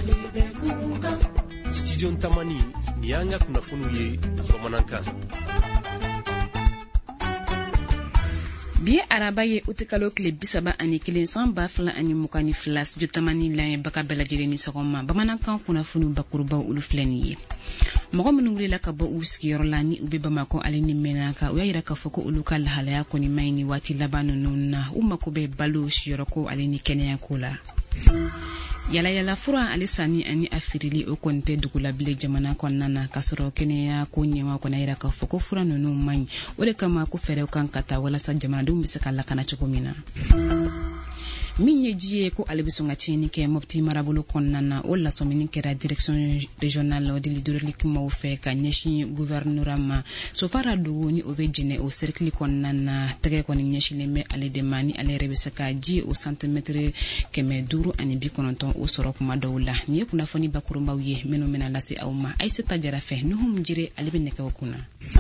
Studio Ntamani ni anga kunnafoniw ye bamanankan. Bi araba ye utikalo kile bisaba ani kelen san ba fila ani mukani fila studio Ntamani la baka bela jere ni sogoma bamanankan kunnafoniw bakuruba ulu filani ye. Mɔgɔ minnu wulila ka bɔ u sigiyɔrɔ la ni u bɛ Bamako ale ni Menaka u y'a yira k'a fɔ ko olu ka lahalaya kɔni ma ɲi ni waati laban ninnu na u mako bɛ balo siyɔrɔ ko ale ni kɛnɛya ko la. Yala fura ale sani ani afirili o kɔni tɛ dugu la bile jamana kɔnɔna na ka sɔrɔ kɛnɛya ko ɲɛma kɔni yira k'a fɔ ko fura ninnu ma ɲi o de kama ko fɛɛrɛw kan ka taa walasa jamanadenw bɛ se ka lakana cogo min na. Min ye ji ye ko ale bɛ sɔn ka tiɲɛni kɛ Mopti marabolo kɔnɔna na o lasɔmini kɛra direction régionale de l'hydraulique maaw fɛ ka ɲɛsin gouvernorat ma Sofara Dogo ni o bɛ jɛnɛ o cercle kɔnɔna na tɛgɛ kɔni ɲɛsinlen bɛ ale de ma ni ale yɛrɛ bɛ se ka ji o centimètre 590 o sɔrɔ kuma dɔw la ni ye kunnafoni bakurunbaw ye minnu bɛna lase aw ma Aïssata Jara fɛ Nuhum Jire ale bɛ nɛgɛw kunna.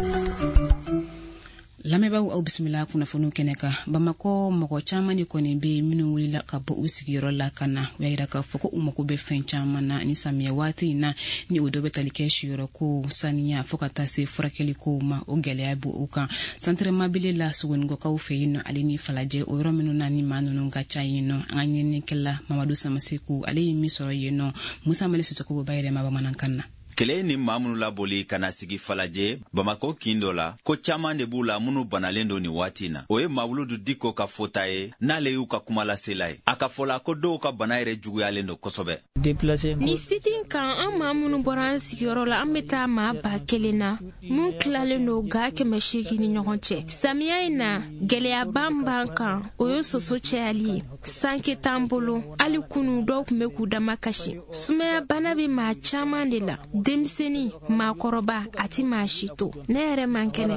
Lamɛnbaaw aw bisimila kunnafoniw kɛnɛ kan Bamako mɔgɔ caman de kɔni bɛ minnu wulila ka bɔ u sigiyɔrɔ la ka na u y'a yira k'a fɔ ko u mako bɛ fɛn caman na ni samiya waati in na ni o dɔ bɛ tali kɛ siyɔrɔ ko saniya fo ka taa se furakɛli kow ma o gɛlɛya b'o u kan centre mobile la Sogonikɔkaw fɛ yen nɔ ale ni Falajɛ o yɔrɔ minnu na ni maa ninnu ka ca yen nɔ an ka ɲininikɛla Mamadu Samaseku ale ye min sɔrɔ yen nɔ Musa Mali Sisoko b'a yɛrɛma bamanankan na. Kele ni maa minnu laboli kana sigi Falajɛ Bamako kindo la ko caman de b'u la minnu banalen do ni waati na o ye Mawuludu Diko ka fota ye n'ale y'u ka kuma lasela ye a ka fɔla ko dɔw ka bana yɛrɛ juguyalen do kosɛbɛ. Ni sitin kan an maa minnu bɔra an sigiyɔrɔ la an bɛ taa maa 1000 na mun tilalen do ga 800 ni ɲɔgɔn cɛ samiya in na gɛlɛya b'an kan o ye soso cɛyali ye sanke t'an bolo hali kunu dɔw tun bɛ k'u dama kasi sumaya bana bɛ maa caman de la denmisɛnnin maakɔrɔba ati maa si to ne yɛrɛ man kɛnɛ.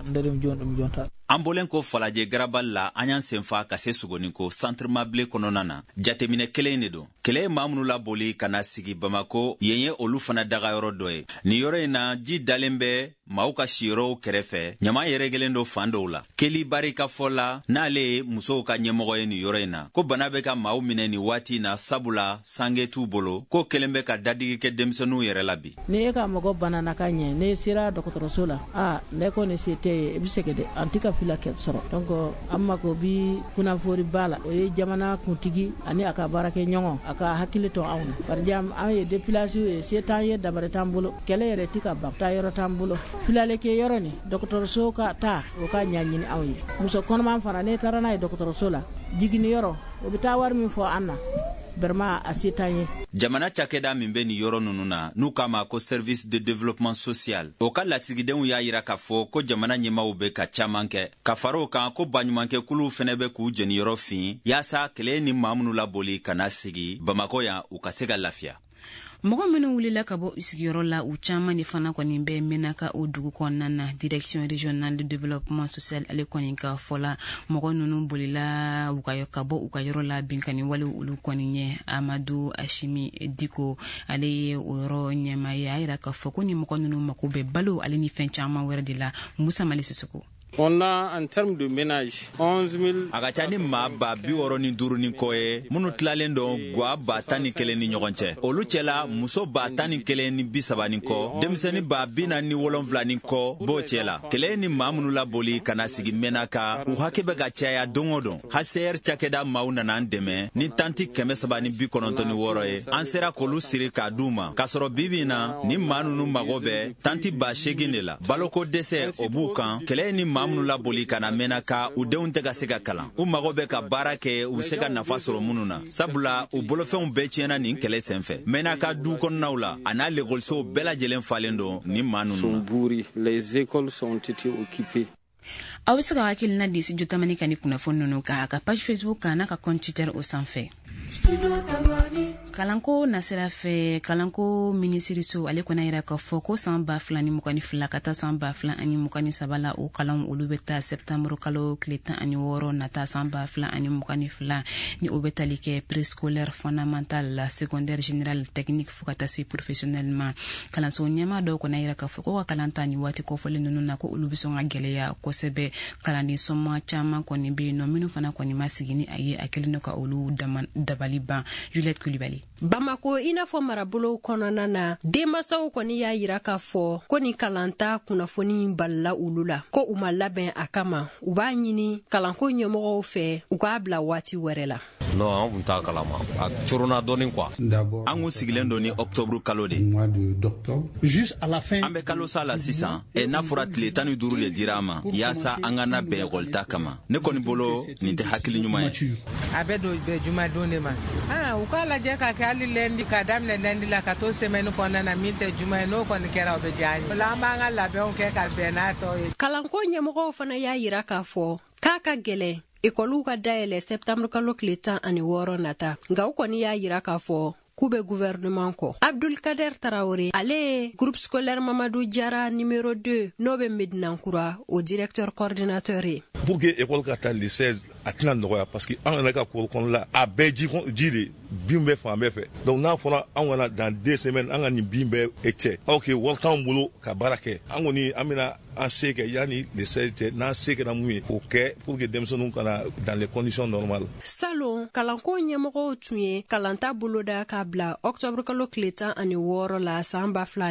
An bolen ko Falajɛ garabali la an y'an senfa ka se Sogoniko centre mabile kɔnɔna na jateminɛ kelen de don kele ye maa minnu laboli kana sigi Bamako yen ye olu fana dagayɔrɔ dɔ ye ni yɔrɔ in na ji dalen bɛ maaw ka siyɔrɔw kɛrɛfɛ ɲama yɛrɛgɛlen do fan dɔw la keli barika fɔ la n'ale ye musow ka ɲɛmɔgɔ ye ni yɔrɔ in na ko bana bɛ ka maaw minɛ ni waati na sabula sange t'u bolo ko kelen bɛ ka dadigi kɛ denmisɛnninw yɛrɛ la bi. Ni e ka mɔgɔ banana ka ɲɛ ne sera dɔgɔtɔrɔso la ne kɔni se tɛ ye i bɛ segin dɛ an tɛ ka fila kɛ sɔrɔ donc an mako bi kunnafoni ba la o ye jamana kuntigi ani a ka baarakɛ ɲɔgɔn a ka hakili to anw na par exemple an ye déplacé ye se t'an ye dabari t'an bolo kɛlɛ yɛrɛ tɛ ka ban taa yɔrɔ t'an bolo filale ke yɔrɔ ni dɔgɔtɔrɔso ka taa o ka ɲaɲini aw ye muso kɔnɔman fana ne taara n'a ye dɔgɔtɔrɔso la jigini yɔrɔ o bɛ taa wari min fɔ an na berma asitanye jamana cakɛda min bɛ ni yɔrɔ ninnu na n'u k'a ma ko service de développement social o ka lasigidenw y'a yira k'a fɔ ko jamana ɲɛmaaw bɛ ka caman kɛ ka fara o kan ko baɲumankɛkuluw fɛnɛ bɛ k'u jeniyɔrɔ fin yaasa kɛlɛ ni maa minnu laboli ka na sigi Bamako yan u ka se ka lafiya. Mɔgɔ minnu wulila ka bɔ sigiyɔrɔ la u caman de fana kɔni bɛ Menaka o dugu kɔnɔna na direction régionale de développement social ale kɔni ka fɔla mɔgɔ ninnu bolila ka bɔ u ka yɔrɔ la binkani wale olu kɔni ye Amadu Ashimi Diko ale ye o yɔrɔ ɲɛma ye a yira k'a fɔ ko ni mɔgɔ ninnu mako bɛ balo ale ni fɛn caman wɛrɛ de la Musa Mali Sisoko. On a en termes de ménage 11 000 a ka ca ni maa 65 ni kɔ ye minnu tilalen don gwa 11 ni ɲɔgɔn cɛ olu cɛla muso 11 ni 30 ni kɔ denmisɛnnin 47 ni kɔ b'o cɛla kɛlɛ ni maa minnu laboli ka na sigi Menaka u hakɛ bɛ ka caya don o don HCR cakɛda maaw nana an dɛmɛ ni tanti 396 ye an sera k'olu siri k'a d'u ma k'a sɔrɔ bibi na ni maa ninnu mago bɛ tanti 80 de la baloko dɛsɛ o b'u kan kɛlɛ ni maa minnu laboli ka na Menaka u denw tɛ ka se ka kalan u mago bɛ ka baara kɛ u se ka nafa sɔrɔ minnu na sabula u bolofɛnw bɛɛ tiɲɛna nin kɛlɛ senfɛ Menaka du kɔnɔnaw la a n'a l'écolisow bɛɛ lajɛlen falen don ni maa ninnu na. Les écoles sont été occupées. Aw bɛ se ka hakilina di studio Ntamani kan ni kunnafoni ninnu kan a ka page Facebook kan n'a ka compte Twitter o sanfɛ. Kalanko nasira fɛ kalanko minisiriso ale kɔni yira k'a fɔ ko san 2022 ka taa san 2023 la o kalan olu bɛ taa septembre kalo tile 16 nata san 2022 ni o bɛ tali kɛ préscolaire fondamental la secondaire général technique fo ka taa se professionnel ma kalanso ɲɛma dɔw kɔni yira k'a fɔ ko ka kalan ta ni waati kɔfɔlen ninnu na ko olu bɛ sɔn ka gɛlɛya kosɛbɛ kalanden sɔma caman kɔni bɛ yen nɔ minnu fana kɔni ma sigi ni a ye a kelen ka olu dabali ban Juliette Kulibali. Bamako i n'a fɔ marabolo kɔnɔna na denmasaw kɔni y'a yira k'a fɔ ko ni kalanta kunnafoni balila olu la ko u ma labɛn a kama u b'a ɲini kalanko ɲɛmɔgɔw fɛ u k'a bila waati wɛrɛ la. Non, an kun t'a kalama a corona dɔɔni quoi. An kun sigilen don ni octobre kalo de. An bɛ kalo sa la sisan n'a fɔra tile 15 de dira an ma yaasa an ka na bɛn ekɔlita kama. Ne kɔni bolo nin tɛ hakili ɲuman ye. A bɛ don bɛn jumadon de ma. U k'a lajɛ ka kɛ hali lundi ka daminɛ lundi la ka to semaine kɔnɔna na min tɛ juma ye n'o kɔni kɛra o bɛ diya an ye. O la an b'an ka labɛnw kɛ ka bɛn n'a tɔ ye. Kalanko ɲɛmɔgɔw fana y'a yira k'a fɔ k'a ka gɛlɛn ekɔliw ka dayɛlɛ septembre kalo tile 16 nata nka u kɔni y'a yira k'a fɔ k'u bɛ gouvernement kɔ. Abdulkader Traoré ale ye groupe scolaire Mamadou Diarra numéro 2 n'o bɛ Medinankura o directeur coordinateur ye. Pour que école ka taa le 16 a tɛna nɔgɔya parce que an yɛrɛ ka kɔrɔ kɔnɔ la a bɛɛ ji de bin bɛ fan bɛɛ fɛ. Donc n'a fɔra an kana dans 2 semaines an ka nin bin bɛɛ cɛ aw kɛ wari t'anw bolo ka baara kɛ an kɔni an bɛna an se kɛ yanni le 16 cɛ n'an se kɛra mun ye o kɛ pour que denmisɛnninw kana dans les conditions normales. Salon kalanko ɲɛmɔgɔw tun ye kalanta boloda k'a bila octobre kalo tile 16 la san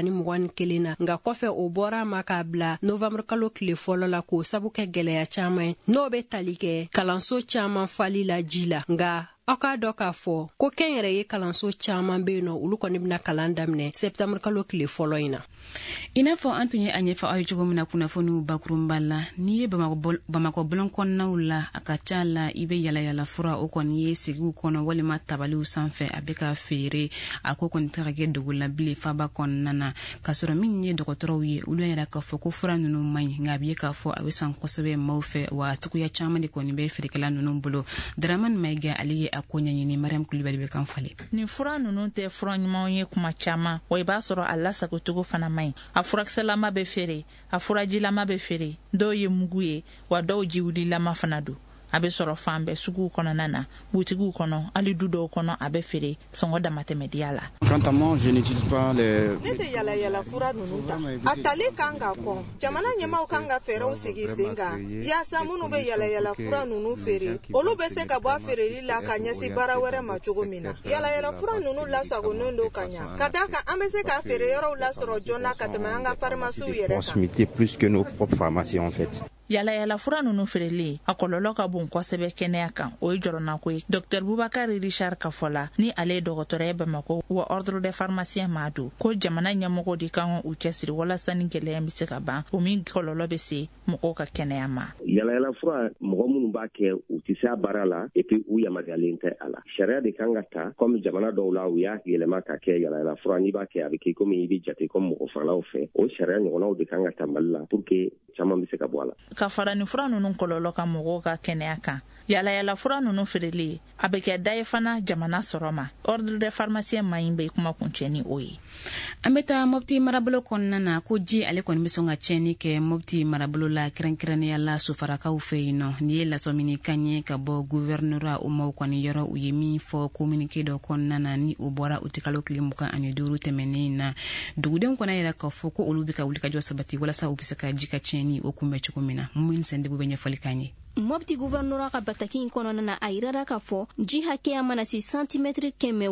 2021 na nka kɔfɛ o bɔra ma k'a bila novembre kalo tile fɔlɔ la k'o sabu kɛ gɛlɛya caman ye n'o bɛ tali kɛ kalanso caman fali la ji la nka aw k'a dɔn k'a fɔ ko kɛn yɛrɛ ye kalanso caman bɛ yen nɔ olu kɔni bɛna kalan daminɛ septembre kalo tile fɔlɔ in na. I n'a fɔ an tun ye a ɲɛfɔ aw ye cogo min na kunnafoniw bakurunba la n'i ye Bamako bulon kɔnɔnaw la a ka ca la i bɛ yalayala fura o kɔni ye sigiw kɔnɔ walima tabaliw sanfɛ a bɛ ka feere a ko kɔni tɛ ka kɛ dogo la bilen faba kɔnɔna na ka sɔrɔ min ye dɔgɔtɔrɔw ye olu yɛrɛ k'a fɔ ko fura ninnu man ɲi nka a bɛ ye k'a fɔ a bɛ san kosɛbɛ maaw fɛ wa suguya caman de kɔni bɛ feerekɛla ninnu bolo. Dramane Maïga ale ye a ko ɲɛɲini Mariam Kulibali bɛ kan falen. Ni fura ninnu tɛ fura ɲumanw ye kuma caman wa i b'a sɔrɔ a lasagocogo fana man ɲi. A furakisɛlama bɛ feere a furajilama bɛ feere dɔw ye mugu ye wa dɔw jiwulilama fana don. A bɛ sɔrɔ fan bɛɛ suguw kɔnɔna na butigiw kɔnɔ hali du dɔw kɔnɔ a bɛ feere sɔngɔ damatɛmɛdiya la. Quant à moi, je n'utilise pas les. Ne tɛ yala fura ninnu ta a tali kan ka kɔn jamana ɲɛmaaw kan ka fɛɛrɛw sigi sen kan yaasa minnu bɛ yala fura ninnu feere olu bɛ se ka bɔ a feereli la ka ɲɛsin baara wɛrɛ ma cogo min na. Yala fura ninnu lasagonen don ka ɲa ka da kan an bɛ se ka feere yɔrɔw lasɔrɔ joona ka tɛmɛ an ka pharmaciw yɛrɛ kan. Proximité plus que nos propres pharmacies en fait. Yala fura ninnu feereli a kɔlɔlɔ ka bon kosɛbɛ kɛnɛya kan o ye jɔrɔnako ye. Dr Boubacar Richard ka fɔ la ni ale ye dɔgɔtɔrɔ ye Bamako wa ordre des pharmaciens ma don ko jamana ɲɛmɔgɔw de kan u cɛsiri walasa ni gɛlɛya bɛ se ka ban o min kɔlɔlɔ bɛ se mɔgɔw ka kɛnɛya ma. Yala fura mɔgɔ minnu b'a kɛ u tɛ se a baara la et puis u yamaruyalen tɛ a la. Sariya de kan ka ta comme jamana dɔw la u y'a yɛlɛma ka kɛ yala fura n'i b'a kɛ a bɛ kɛ komi i bɛ jate comme mɔgɔ fagalaw fɛ o sariya ɲɔgɔnnaw de kan ka ta Mali la pour que caman bɛ se ka bɔ a la. Ka fara ni fura ninnu kɔlɔlɔ ka mɔgɔw ka kɛnɛya kan yala fura ninnu feereli a bɛ kɛ da ye fana jamana sɔrɔ ma ordre des pharmaciens ma ɲi bɛ kuma kuncɛ ni o ye. An bɛ taa Mopti marabolo kɔnɔna na ko ji ale kɔni bɛ sɔn ka tiɲɛni kɛ Mopti marabolo la kɛrɛnkɛrɛnnenya la sofarakaw fɛ yen nɔ ni ye lasɔmini kan ye ka bɔ gouverneur o maaw kɔni yɔrɔ u ye min fɔ communiqué dɔ kɔnɔna na ni o bɔra o tɛ kalo tile 25 tɛmɛnen na dugudenw kɔnɔ yɛrɛ k'a fɔ ko olu bɛ ka wuli ka jɔ sabati walasa u bɛ se ka ji ka tiɲɛni o kunbɛ cogo min na mun sɛndebu bɛ ɲɛfɔli kan ye. Mopti gouverneur ka bataki in kɔnɔna na a yirara k'a fɔ ji hakɛya mana se santimètre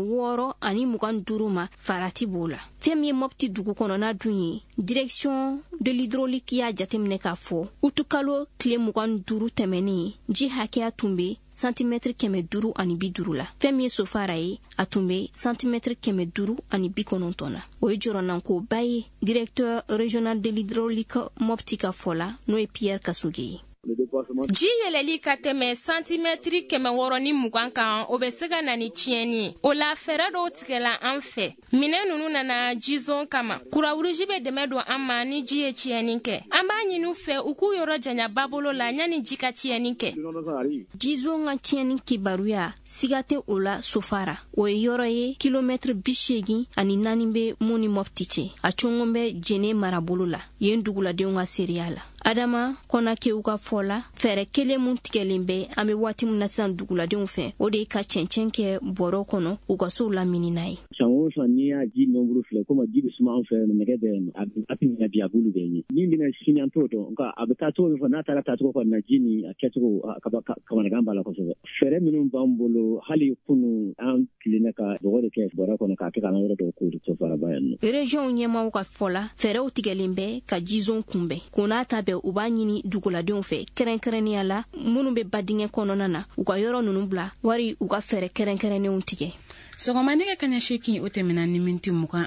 625 ma farati b'o la. Fɛn min ye Mopti dugu kɔnɔna dun ye direction de l'hydraulique y'a jateminɛ k'a fɔ utukalo tile 25 tɛmɛnen ji hakɛya tun bɛ santimètre 550 la. Fɛn min ye sofara ye a tun bɛ santimètre 590 na. O ye jɔrɔnanko ba ye directeur régional de l'hydraulique Mopti ka fɔ la n'o ye Pierre Kasuge ye. Ji yɛlɛli ka tɛmɛ santimètre 620 kan o bɛ se ka na ni tiɲɛni o la fɛɛrɛ dɔw tigɛla an fɛ minɛn ninnu nana jizon kama kurawuruji bɛ dɛmɛ don an ma ni ji ye tiɲɛni kɛ an b'a ɲini u fɛ u k'u yɔrɔ janya babolo la yanni ji ka tiɲɛni kɛ. Jizon ka tiɲɛni kibaruya siga tɛ o la sofara o ye yɔrɔ ye kilomètre 84 bɛ mun ni Mopti cɛ a cɔngɔn bɛ jɛnɛ marabolo la yen duguladenw ka seereya la. Adama Konakew ka fɔ la fɛɛrɛ kelen mun tigɛlen bɛ an bɛ waati min na sisan duguladenw fɛ o de ye ka cɛncɛn kɛ bɔrɔ kɔnɔ u ka sow lamini n'a ye. o so ni ya ji nombru fle ko ma ji suma on fe ne ga de api na biya bulu de ni bina sinya toto nka abata to fa na tara ta to ko na ji ni aketo ka gamba la ko so fere minum bambolo hali kunu an klinaka do de ke bora ko na ka na do ko to fara bayan region nyema ka fola fere o tigelimbe ka jizon kumbe kuna tabe ubanyini duguladenw fe kerenkereni ala munu be badinge kononana uka yoro nunu bla wari uka fere kerenkereni untige sɔgɔmadɛgɛ kaɲa sekin o tɛmɛna ni minti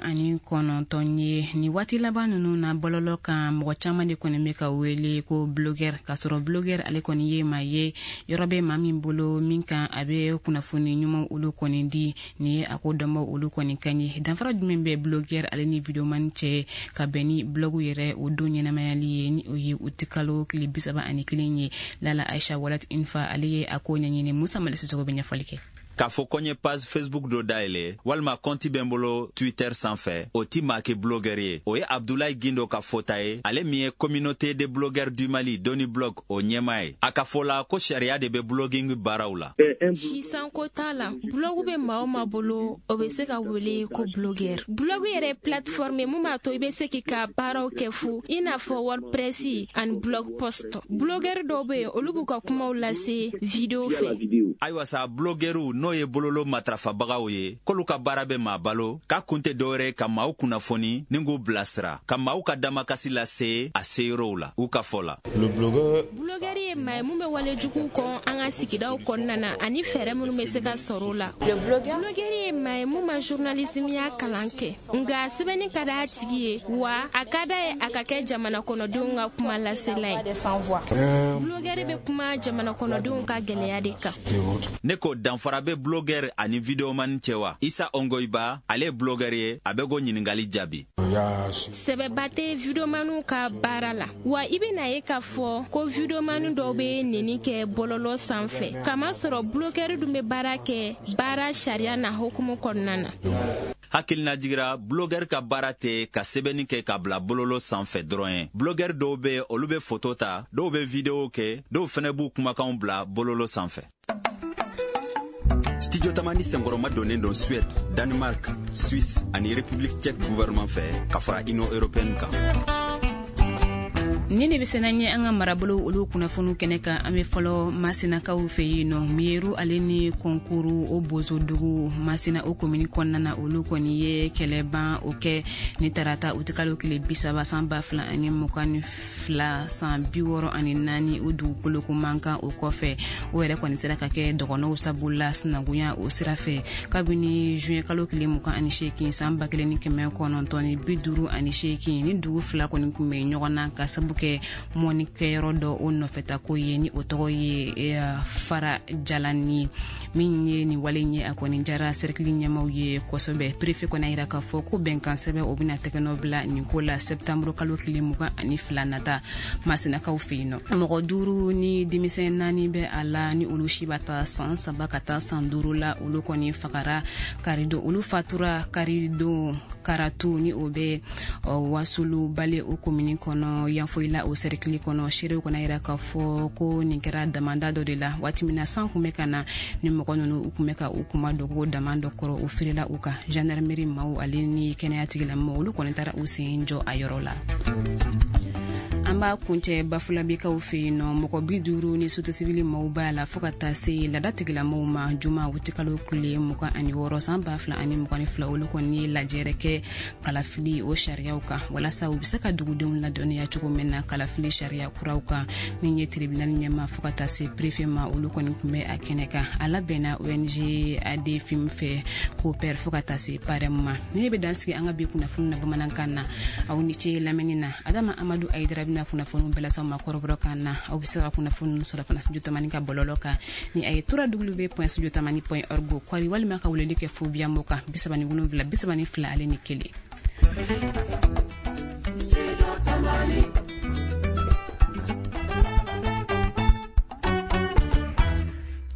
29 ye ni waati laban nunu na bɔlɔlɔ kan mɔgɔ caman de kɔni bɛ ka wele ko blogueur ka sɔrɔ blogueur ale kɔni ye maa ye yɔrɔ bɛ maa min bolo min kan a bɛ kunnafoni ɲuman olu kɔni di ni ye a ko dɔnbɔ olu kɔni kan ye danfara jumɛn bɛ blogueur ale ni videoman cɛ ka bɛn ni blogu yɛrɛ o don ɲɛnamayali ye ni o ye u tɛ kalo tile 31 ye Lala Aisha Walat Infa ale ye a ko ɲɛɲini Musa Malisi sogo bɛ ɲɛfɔli kɛ k'a fɔ ko n ye page Facebook do dayɛlɛ walima kɔnti bɛ n bolo Twitter sanfɛ o ti maa kɛ blogueur ye o ye Abdoulaye Gindo ka fɔta ye ale min ye communauté de blogueurs du Mali Doni Blog o ɲɛmaa ye a ka fɔ la ko sariya de bɛ blogging baaraw la sisan ko t'a la blogu bɛ maa o maa bolo o bɛ se ka wele ko blogueur blogu yɛrɛ plateforme mun b'a to i bɛ se k'i ka baaraw kɛ fu i n'a fɔ WordPress ani blog post blogueur dɔw bɛ yen olu b'u ka kumaw lase video fɛ ayiwa sa blogueur n'o ye bololo matrafabagaw ye k'olu ka baara bɛ maa balo k'a kun tɛ dɔwɛrɛ ka maaw kunnafoni ni k'u bilasira ka maaw ka damakasi lase a seyɔrɔw la u ka fɔ la blogueur ye maa ye mun bɛ walejuguw kɔn an ka sigidaw kɔnɔna na ani fɛɛrɛ minnu bɛ se ka sɔrɔ o la blogueur ye maa ye mun ma journalisme ya kalan kɛ nka sɛbɛnni ka d'a tigi ye wa a ka d'a ye a ka kɛ jamana kɔnɔdenw ka kuma lasela ye blogueur bɛ kuma jamana kɔnɔdenw ka gɛlɛya de kan ne ko danfara bɛ blogueur ani videoman cɛ wa Isa Ongoiba ale blogueur ye a bɛ ko ɲiningali jaabi sɛbɛba tɛ videomanu ka baara la wa i bɛna ye k'a fɔ ko videomanu dɔw bɛ neni kɛ bɔlɔlɔ sanfɛ kamasɔrɔ blogueur dun bɛ baara kɛ baara sariya na hukumu kɔnɔna na hakilina jigira blogueur ka baara tɛ ka sɛbɛnni kɛ ka bila bololo sanfɛ dɔrɔn ye blogueur dɔw bɛ olu bɛ photo ta dɔw bɛ video kɛ dɔw fɛnɛ b'u kumakanw bila bololo sanfɛ Studio Tamani senkɔrɔma donnen don Suède, Danemark, Suisse ani République tchèque gouvernement fɛ ka fara Union européenne kan. ni ne bɛ sena ɲɛ an ka marabolo olu kunnafoniw kɛnɛ kan an bɛ fɔlɔ masinakaw fɛ yen nɔ miyeru ale ni kɔnkuru o bozodugu masina o komini kɔnɔna na olu kɔni ye kɛlɛban o kɛ ni tarata o tɛ kalo tile 30 san 2022 san 64 o dugukolo ko man kan o kɔfɛ o yɛrɛ kɔni sera ka kɛ dɔgɔnɔw sabula sinagoya o sira fɛ kabini juin kalo tile 28 san 1958 ni dugu fila kɔni kun bɛ ɲɔgɔn na ka sabu kɛ mɔnikɛyɔrɔ dɔ o nɔfɛta ko ye ni o tɔgɔ ye Fara Jalani min ye ni wale ye a kɔni jara cercle ɲɛmaw ye kosɛbɛ préfet kɔni yira k'a fɔ ko bɛnkan sɛbɛn o bɛna tɛgɛnɔ bila nin ko la septembre kalo tile 22 nata masinakaw fɛ yen nɔ mɔgɔ 5 ni denmisɛn 4 bɛ a la ni olu si b'a ta san 3 ka taa san 5 la olu kɔni fagara karido olu fatura karido karatu ni o bɛ wasulu bale o komini kɔnɔ yanfoyila o cercle kɔnɔ serew kɔnɔ yira k'a fɔ ko nin kɛra damanda dɔ de la waati min na san kun bɛ ka na ni mɔgɔ ninnu u kun bɛ ka u kuma dogo dama dɔ kɔrɔ u firila u kan gendarmerie maaw ale ni kɛnɛya tigilamɔgɔw olu kɔni taara u sen jɔ a yɔrɔ la an b'a kuncɛ bafulabikaw fɛ yen nɔ mɔgɔ 50 ni soto civile maaw b'a la fo ka taa se lada tigilamɔgɔw ma juma o tɛ kalo tile 26 san 2022 olu kɔni ye lajɛrɛ kɛ kalafili o sariyaw kan walasa u bɛ se ka dugudenw ladɔnniya cogo min na kalafili sariya kuraw kan min ye tribunal ɲɛma fo ka taa se préfet ma olu kɔni tun bɛ a kɛnɛ kan a labɛnna ONG ADFIM fɛ ko pɛr fo ka taa se parɛm ma ni ne bɛ dansigi an ka bi kunnafoni na bamanankan na aw ni ce lamɛnni na Adama Amadu Ayidara bɛna kunnafoni bɛɛ lase ma kɔrɔbɔrɔ kan na aw bɛ se ka kunnafoni sɔrɔ fana Studio Tamani ka bɔlɔlɔ kan ni a ye www.studiotamani.org kɔri walima ka weleli kɛ fo via moka 37 32 ale ni 1.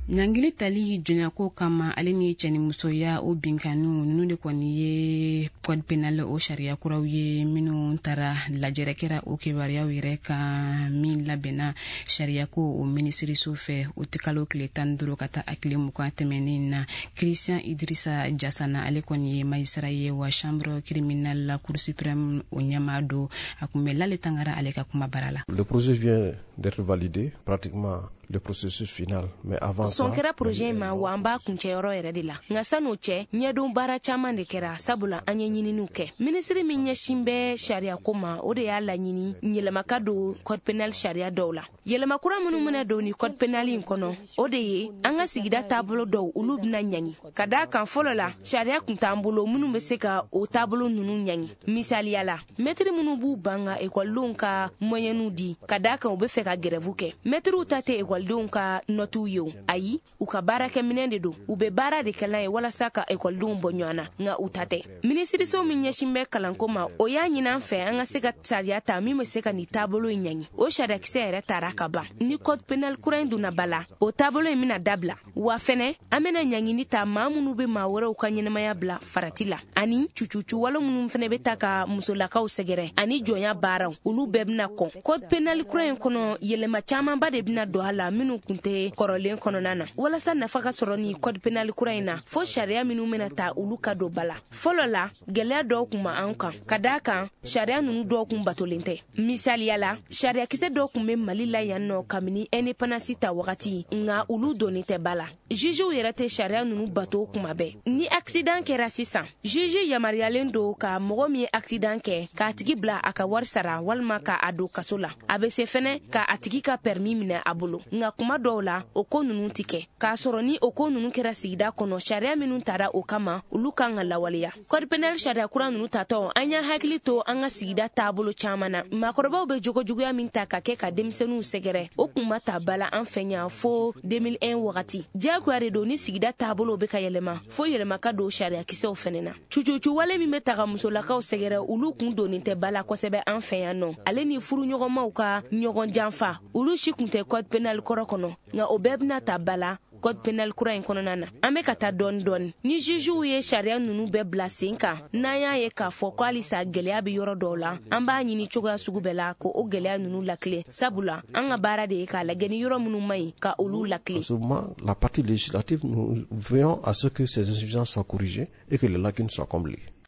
Nyangili tali jonya ko kama ale ni cɛni musoya o binkanu nunu de kɔni ye code pénal o sharia kuraw ye minnu tara lajɛrɛ kɛra o kibaruyaw yɛrɛ kan min labɛnna sharia ko o minisiriso fɛ o tɛ kalo tile 15 ka taa a tile 20 tɛmɛnin na. Christian Idrissa Jassana ale kɔni ye magistrat ye wa chambre criminelle la cour suprême o ɲɛmaa do a kun bɛ Lale Tangara ale ka kuma bara la. Le projet vient d'être validé pratiquement le processus final, mais avant ça son kɛra projet ma wa an b'a kuncɛ yɔrɔ yɛrɛ de la nka san'o cɛ ɲɛdon baara caman de kɛra sabula an ye ɲininiw kɛ. Minisiri min ɲɛsin bɛ sariya ko ma o de y'a laɲini yɛlɛma ka don code pénal sariya dɔw la. Yɛlɛma kura minnu minɛ don ni code pénal in kɔnɔ o de ye an ka sigida taabolo dɔw olu bɛna ɲangi ka daa kan fɔlɔ la sariya kun t'an bolo minnu bɛ se ka o taabolo ninnu ɲangi. Misaliya la mɛtiri minnu b'u ban ka ekɔlidenw ka moyɛnw di ka daa kan u bɛ fɛ ka grève kɛ mɛtiriw ta tɛ ekɔlidenw ka notu ye ayi u ka baarakɛ minɛn de don u bɛ baara de kɛla ye walasa ka ekɔlidenw bɔ ɲɔgɔn na nka u ta tɛ. Minisiriso min ɲɛsin bɛ kalanko ma o y'a ɲini an fɛ an ka se ka sariya ta min bɛ se ka nin taabolo in ɲangi. O sariyakisɛ yɛrɛ taara ka ban ni code pénal kura in donna ba la o taabolo in bɛna dabila wa fɛnɛ an bɛna ɲangini ta maa minnu bɛ maa wɛrɛw ka ɲɛnamaya bila farati la ani cucucuwale minnu fɛnɛ bɛ ta ka musolakaw sɛgɛrɛ ani jɔnya baaraw olu bɛɛ bɛna kɔn. Code pénal kura in kɔnɔ yɛlɛma camanba de bɛna don a la minnu kun tɛ kɔrɔlen kɔnɔna na walasa nafa ka sɔrɔ ni code pénal kura in na fo sariya minnu bɛna ta olu ka don ba la. Fɔlɔ la gɛlɛya dɔw kun ma an kan ka daa kan sariya ninnu dɔw kun batolen tɛ. Misaliya la sariyakisɛ dɔw kun bɛ Mali la yan nɔ kabini indépendance ta wagati nka olu donnen tɛ ba la. Jugew yɛrɛ tɛ sariya ninnu bato kuma bɛɛ. Ni accident kɛra sisan juge yamaruyalen do ka mɔgɔ min ye accident kɛ k'a tigi bila a ka wari sara walima ka a don kaso la. A bɛ se fɛnɛ ka a tigi ka permis minɛ a bolo nka kuma dɔw la o ko ninnu tɛ kɛ k'a sɔrɔ ni o ko ninnu kɛra sigida kɔnɔ sariya minnu tara o kama olu kan ka lawaleya. Code pénal sariya kura ninnu tatɔ an y'a hakili to an ka sigida taabolo caman na. Maakɔrɔbaw bɛ jogojuguya min ta ka kɛ ka denmisɛnninw sɛgɛrɛ o kun ma ta bala an fɛ yan fo 2001 wagati. Diyagoya de don ni sigida taabolo bɛ ka yɛlɛma fo yɛlɛma ka don sariyakisɛw fɛnɛ na. Cucucuwale min bɛ ta ka musolakaw sɛgɛrɛ olu kun donnen tɛ bala kosɛbɛ an fɛ yan nɔ. Ale ni furuɲɔgɔnmaw ka ɲɔgɔn janfa olu si kun tɛ code pénal kɔrɔ kɔnɔ nka o bɛɛ bɛna ta bala code pénal kura in kɔnɔna na. An bɛ ka taa dɔɔni dɔɔni ni jugew ye sariya ninnu bɛɛ bila sen kan n'an y'a ye k'a fɔ ko halisa gɛlɛya bɛ yɔrɔ dɔw la an b'a ɲini cogoya sugu bɛɛ la ko o gɛlɛya ninnu lakile sabula an ka baara de ye k'a lajɛ ni yɔrɔ minnu man ɲi ka olu lakile. En ce moment, la partie législative, nous veillons à ce que ces insuffisances soient corrigées et que les lacunes soient comblées.